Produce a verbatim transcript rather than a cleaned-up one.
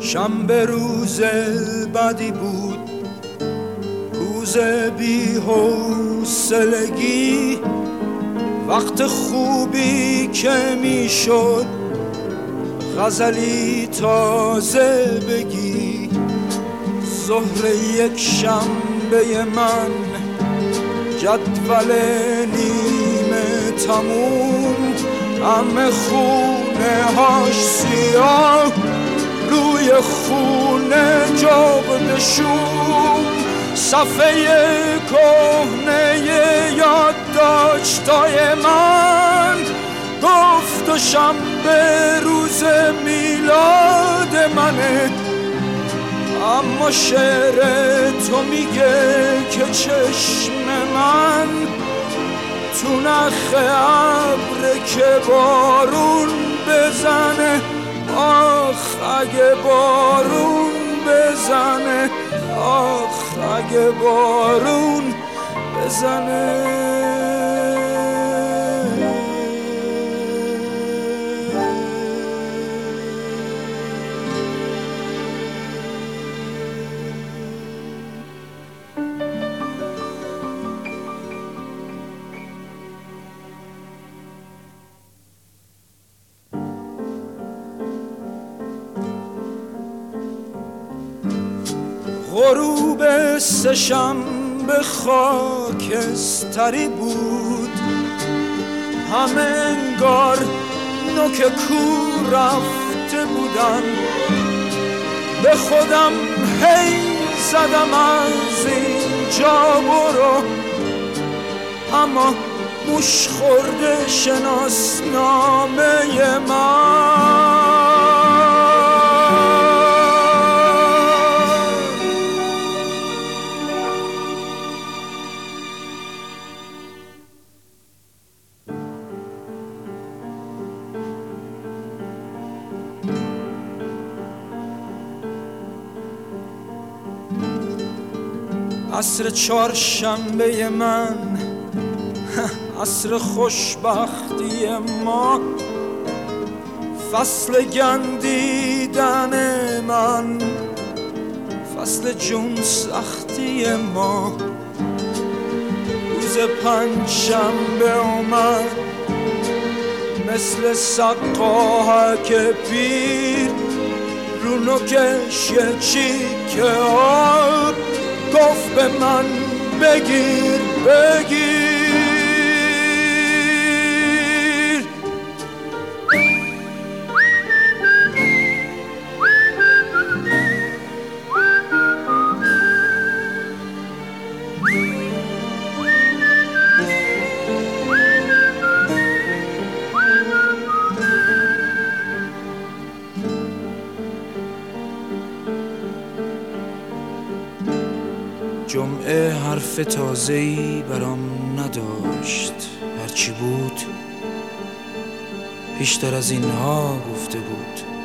شنبه روز بدی بود، روز بی حوصلگی، وقت خوبی که میشد غزلی تازه بگی. ظهر یک شنبه من، جدول نیمه تموم، همه خونه هاش سیاه، روی خونه جغد شوم، صفحه کهنه یادداشتای من گفت و شنبه روز میلاد منه. اما شعر تو میگه که چشم من تو نخ ابر که بارون بزنه. آخ اگه بارون بزنه، آخ اگه بارون بزنه. غروب سه‌شنبه خاکستری بود، همه انگار نوک کو رفته بودن. به خودم هی زدم از اینجا برو، اما موش خورده شناسنامه من. عصر چهارشنبه من، عصر خوشبختی ما، فصل گندیدن من، فصل جون سختی ما. روز پنجشنبه اومد مثل سقاهک پیر، رو نوکش یه چیک آب گفت به من بگیر بگیر. جمعه حرف تازه‌ای برام نداشت، هرچی بود پیشتر از اینها گفته بود.